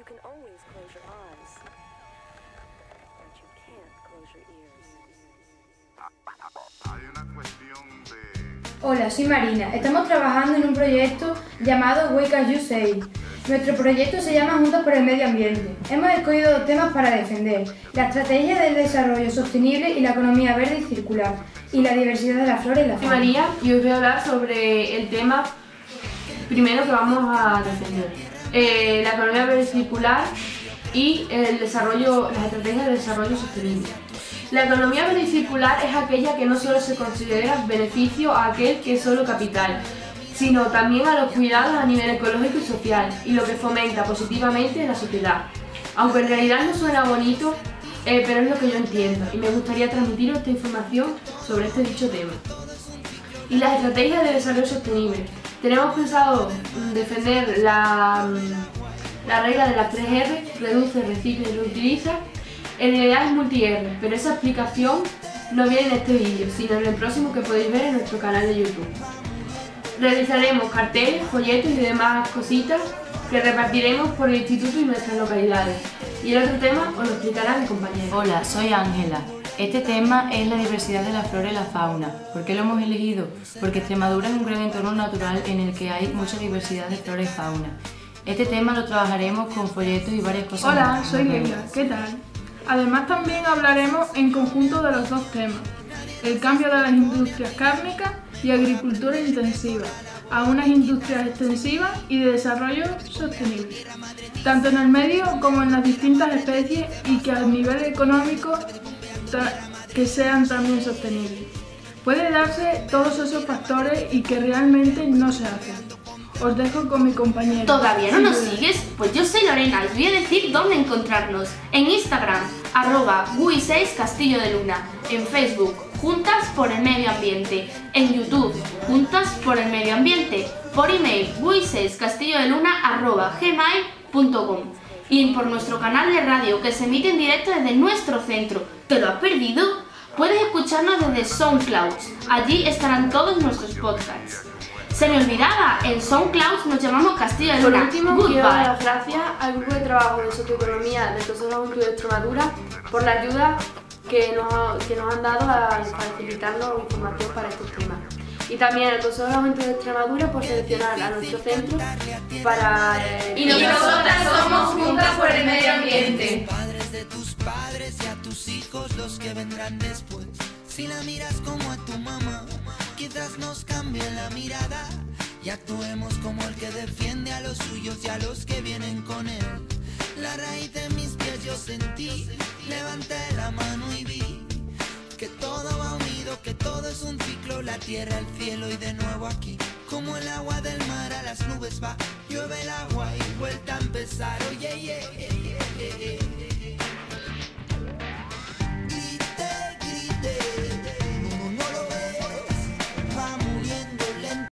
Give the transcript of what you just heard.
You can always close your eyes, but you can't close your ears. Hay una cuestión de... Hola, soy Marina. Estamos trabajando en un proyecto llamado Wake As You Say. Nuestro proyecto se llama Juntos por el Medio Ambiente. Hemos escogido dos temas para defender: la estrategia del desarrollo sostenible y la economía verde y circular, y la diversidad de la flora y la fauna. Soy María y os voy a hablar sobre el tema primero que vamos a defender: la economía verde y circular y las estrategias de desarrollo sostenible. La economía verde y circular es aquella que no solo se considera beneficio a aquel que es solo capital, sino también a los cuidados a nivel ecológico y social, y lo que fomenta positivamente la sociedad. Aunque en realidad no suena bonito, pero es lo que yo entiendo, y me gustaría transmitiros esta información sobre este dicho tema. Y las estrategias de desarrollo sostenible. Tenemos pensado defender la regla de las 3 R: reduce, recicla y reutiliza. En realidad es multi-R, pero esa explicación no viene en este vídeo, sino en el próximo que podéis ver en nuestro canal de YouTube. Realizaremos carteles, folletos y demás cositas que repartiremos por el instituto y nuestras localidades. Y el otro tema os lo explicará mi compañero. Hola, soy Ángela. Este tema es la diversidad de la flora y la fauna. ¿Por qué lo hemos elegido? Porque Extremadura es un gran entorno natural en el que hay mucha diversidad de flora y fauna. Este tema lo trabajaremos con folletos y varias cosas. Hola, más. soy Leila. ¿Qué tal? Además también hablaremos en conjunto de los dos temas: el cambio de las industrias cárnicas y agricultura intensiva a unas industrias extensivas y de desarrollo sostenible, tanto en el medio como en las distintas especies, y que a nivel económico que sean también sostenibles. Puede darse todos esos factores y que realmente no se hacen. Os dejo con mi compañero. ¿Todavía no nos sigues? Pues yo soy Lorena y os voy a decir dónde encontrarnos. En Instagram, @GUI6 Castillo de Luna. En Facebook, Juntas por el Medio Ambiente. En YouTube, Juntas por el Medio Ambiente. Por email, gui6castillodeluna@gmail.com. Y por nuestro canal de radio, que se emite en directo desde nuestro centro. ¿Te lo has perdido? Puedes escucharnos desde SoundCloud. Allí estarán todos nuestros podcasts. Se me olvidaba, en SoundCloud nos llamamos Castillo de Luna. Por último, Goodbye. quiero dar las gracias al Grupo de Trabajo de Socioeconomía del Consejo de la Juventud de Extremadura por la ayuda que nos han dado a facilitarnos información para estos temas. Y también al Consejo de la Juventud de Extremadura por seleccionar a nuestro centro para... Y nosotras somos Juntas por el Medio Ambiente. Padres de tus padres y a tus hijos los que vendrán después. Si la miras como a tu mamá, quizás nos cambie la mirada y actuemos como el que defiende a los suyos y a los que vienen con él. La raíz de mis pies yo sentí, levanté la mano y vi que todo va unido, que todo es un ciclo, la tierra, el cielo y de nuevo aquí. Como el agua del mar a las nubes va, llueve el agua y vuelta a empezar. Oye,